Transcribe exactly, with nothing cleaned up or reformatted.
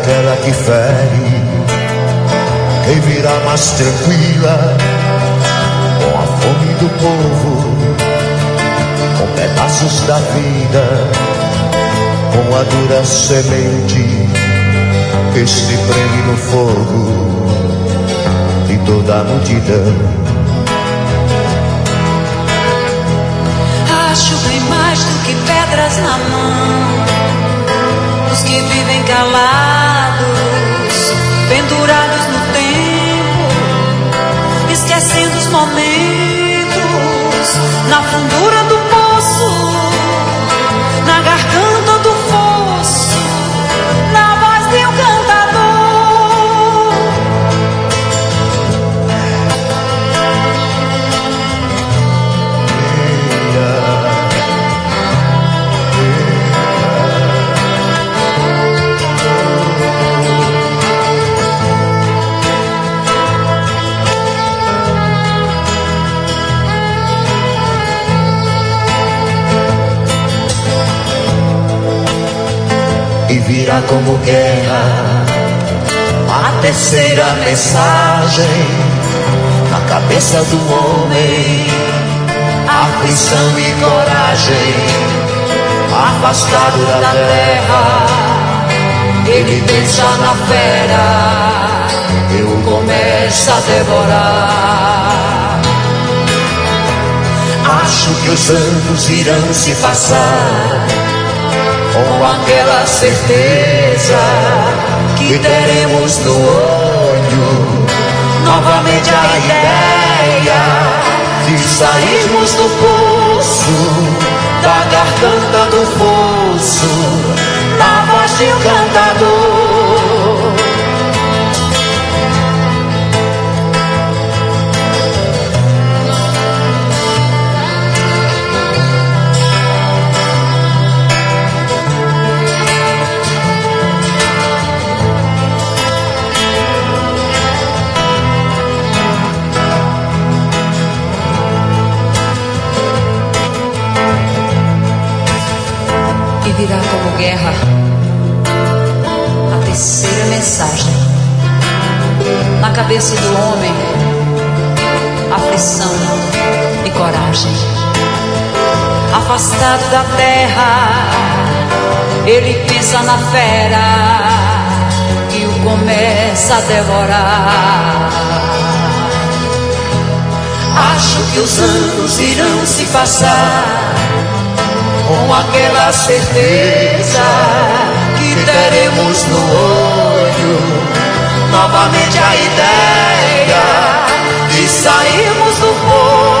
aquela que fere, quem virá mais tranquila, com a fome do povo, com pedaços da vida, com a dura semente que se prende no fogo de toda a multidão. Acho bem mais do que pedras na mão, os que vivem calados, pendurados no tempo, esquecendo os momentos, na fundura do poço, na garganta do fosso, na voz de um cantador. E virá como guerra a terceira mensagem na cabeça do homem, aflição e coragem, afastado da terra, ele pensa na fera, eu começo a devorar. Acho que os anos irão se passar com aquela certeza que teremos no olho novamente a ideia de sairmos do poço, da garganta do fosso, na voz de um cantador. E virá como guerra a terceira mensagem na cabeça do homem, aflição e coragem, afastado da terra, ele pensa na fera e o começa a devorar. Acho que os anos irão se passar com aquela certeza que teremos no olho novamente a ideia de sairmos do poço,